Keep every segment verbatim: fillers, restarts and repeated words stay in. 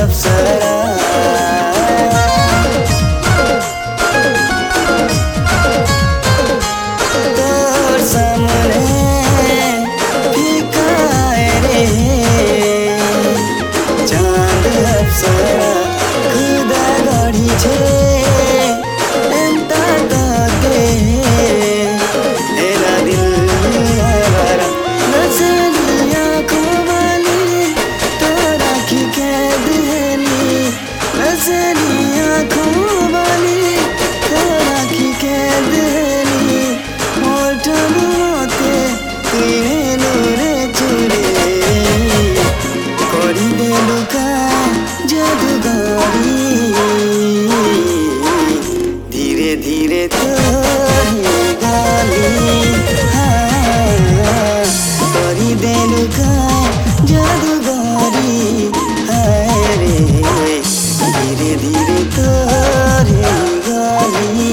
अप्सरा तोर सामने फीका रे चाँद अप्सरा खुदा गढ़ी छे एंता ताके एला दिल आवारा नजरी आँखों वाली तो राखी कैद हेली नजरी आँखों वाली तो राखी कैद हेली मोटन मोते तुई नूरे चुरे करी देलु का जादूगारी धीरे धीरे तोरी गाली हाँ करी देलु का जादूगारी हाय रे धीरे धीरे तोरी गाली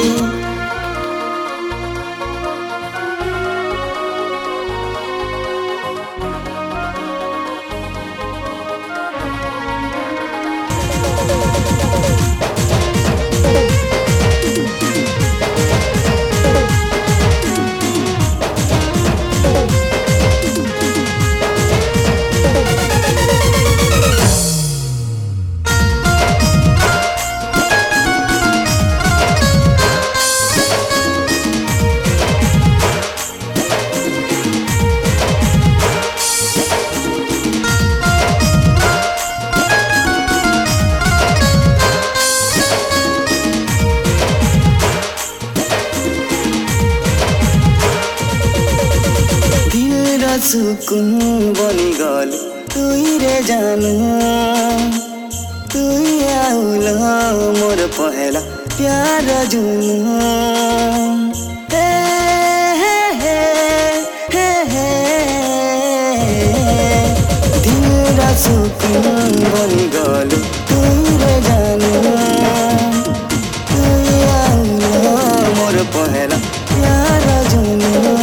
सुकुन बनी गल तुई रे जानू तुई आउल मोर पहला प्यार जुनू हे हे हे हे दिल रा सुकुन बनी गल तुई रे जानू तुई आउल मोर पहला प्यार जुनू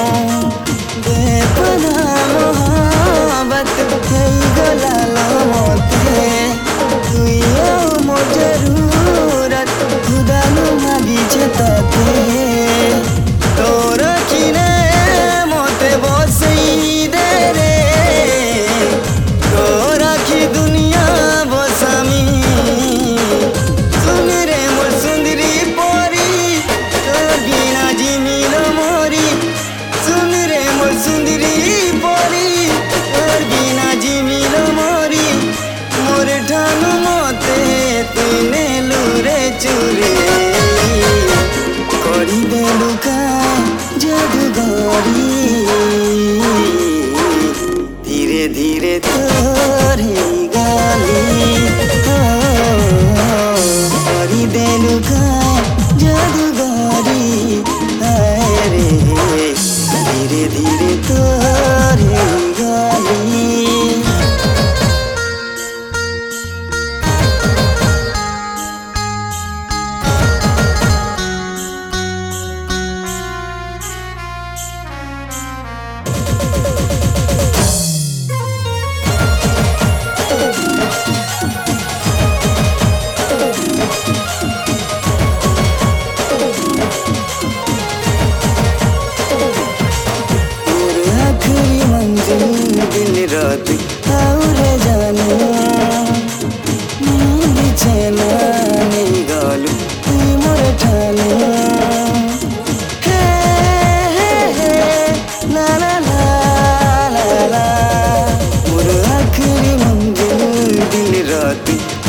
करी देलु का जादूगारी धीरे धीरे तोरी गाली करी देलु का जादूगारी हाय रे धीरे धीरे तोरी गाली दिन रात और जानो नींद चैना नहीं गालू तुई मोर ठानो हे हे हे ला ला ला ला ला मोर आखिरी मंजिल दिन रात